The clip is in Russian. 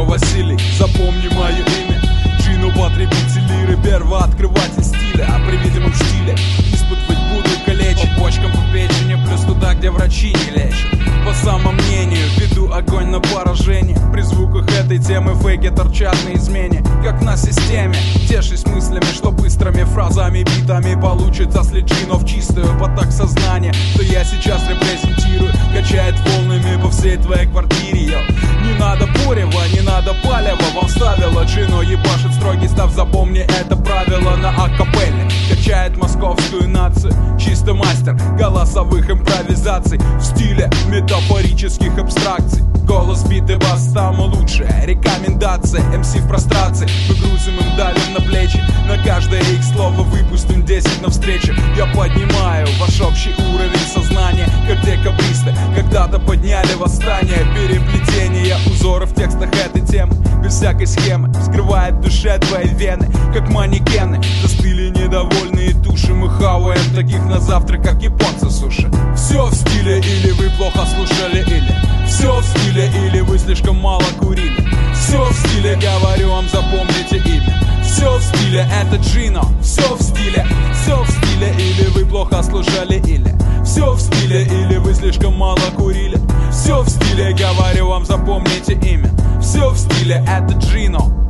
Джино Василий, запомни мое имя. Джино потребитель лиры, первооткрыватель стиля. А при видимом штиле испытывать буду калечить. По почкам, по печени, плюс туда, где врачи не лечат. По самомнению веду огонь на поражение. При звуках этой темы фейки торчат на измене. Как на системе, тешись мыслями, что быстрыми фразами, битами получится слить Джино в чистую поток сознания. Что я сейчас репрезентирую, качает волнами по всей твоей квартире, йо. Не надо бурева, не надо палева, вам вставила Джино, ебашит строгий став, запомни это правило на акапелле. Качает московскую нацию, чистый мастер голосовых импровизаций в стиле метафорических абстракций. Голос, бит и бас, там лучшая рекомендация. МС в прострации, мы грузим им, давим на плечи. На каждое их слово выпустим 10 навстречу. Я поднимаю ваш общий уровень сознания, как декабристы когда-то подняли восстание. Переплетение узоров в текстах этой темы, без всякой схемы, вскрывает в душе твои вены, как манекены. Застыли недовольные души, мы хаваем таких на завтрак, как японцы суши. Все в стиле, или вы плохо слушали, или все в стиле, или вы слишком мало курили. Все в стиле, говорю вам, запомните имя. Все в стиле, это Джино. Все в стиле, или вы плохо слушали, или все в стиле, или вы слишком мало курили. Все в стиле, говорю вам, запомните имя. Все в стиле, это Джино.